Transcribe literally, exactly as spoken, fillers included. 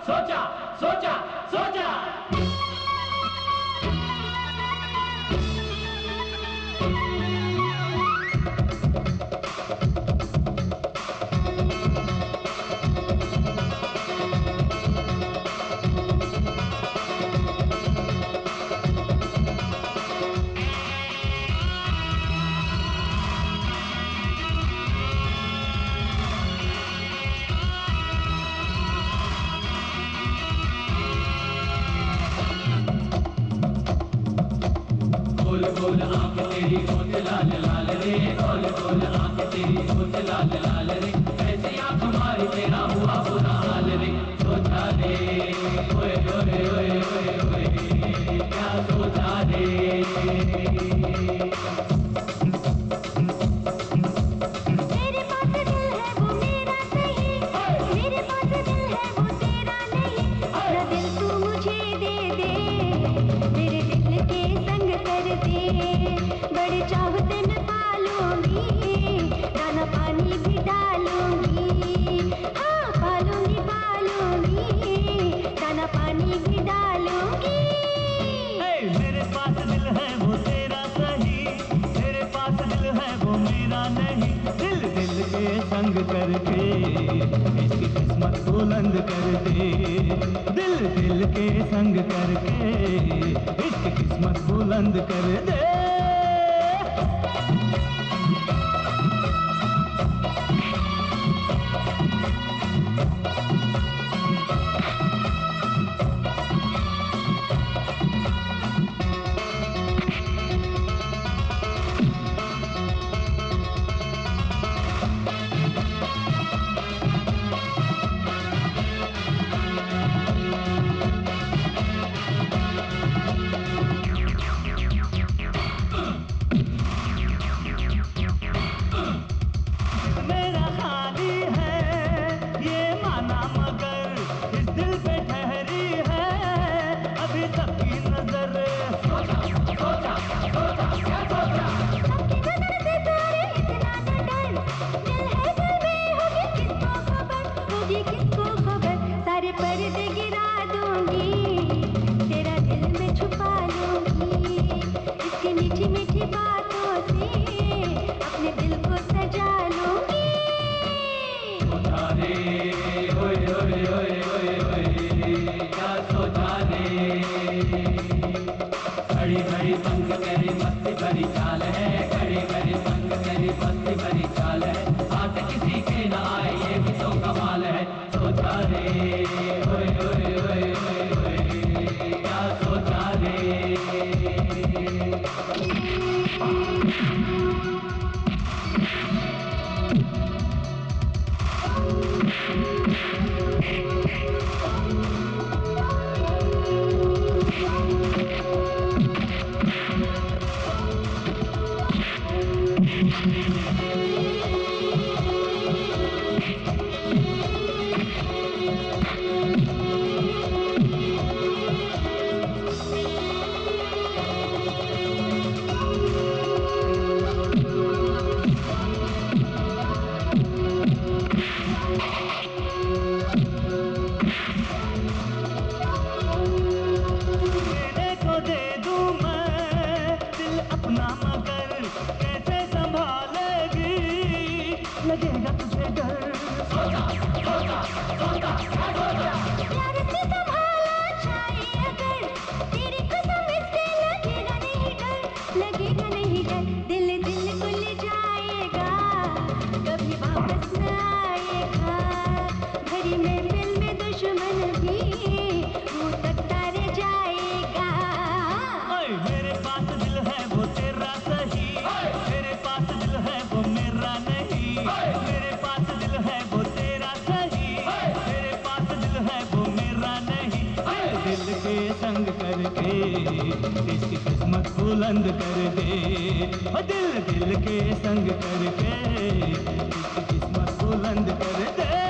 सोचा सोचा सोचा गोल गोल आंख तेरी होठ लाल लाल रे, गोल गोल आंख तेरी होठ लाल लाल रे, ऐसे आंख मारी तेरा हुआ बुरा हाल रे। सोचा रे ओए ओए ओए ओए ओए क्या सोचा रे। मेरे पास दिल है वो मेरा नहीं, मेरे पास दिल है वो तेरा नहीं, अपना दिल तू मुझे दे दे, मेरे दिल के संग कर दे, बड़े चाहते मैं पालूंगी, दाना पानी भी डालूंगी, हाँ पालूंगी पालूंगी, दाना पानी भी डालूंगी। मेरे पास दिल है वो तेरा सही, मेरे पास दिल है वो मेरा नहीं, दिल दिल के संग करके इसकी किस्मत बुलंद कर दे, दिल दिल के संग करके इसकी किस्मत बुलंद कर दे। मेरा खाली है ये माना, मगर इस दिल पे ठहरी है अभी सबकी नजर। सोचा सोचा सोचा क्या सोचा। सबकी नजर से तेरे इतना न डर, दिल है दिल में होगी किसको खबर, होगी किसको खबर, सारे पर्दे गिरा दूंगी, तेरा दिल में छुपा लूंगी, इसकी मीठी मीठी बातों से अपने दिल को सजा लूंगी। सोचा रे ओए ओए ओए ओए ओए क्या सोचा रे। घड़ी घड़ी संग तेरी मस्ती भरी चाल है, घड़ी घड़ी संग तेरी मस्ती भरी चाल है, हाथ किसी के न आए ये भी तो कमाल है। सोचा रे ओए ओए ओए ओए ओए क्या सोचा रे। मेरे को दे दूं मैं दिल अपना, मगर कैसे संभालेगी लगेगा तुझे डर। सोचा सोचा सोचा क्या सोचा। प्यार से संभाला जाए अगर, तेरी कसम इससे लगेगा नहीं डर, लगेगा नहीं डर, दिल दिल को ले जाएगा, कभी वापस न आएगा, भरी महफिल में दुश्मन भी मुंह तकता रह जाएगा। ओए मेरे पास दिल है वो तेरा सही, मेरे पास दिल है वो मेरा नहीं, मेरे पास दिल है वो तेरा सही, मेरे पास दिल है वो मेरा नहीं, दिल दिल के संग करके इसकी किस्मत बुलंद कर दे, ओ दिल दिल के संग करके इसकी किस्मत बुलंद कर दे।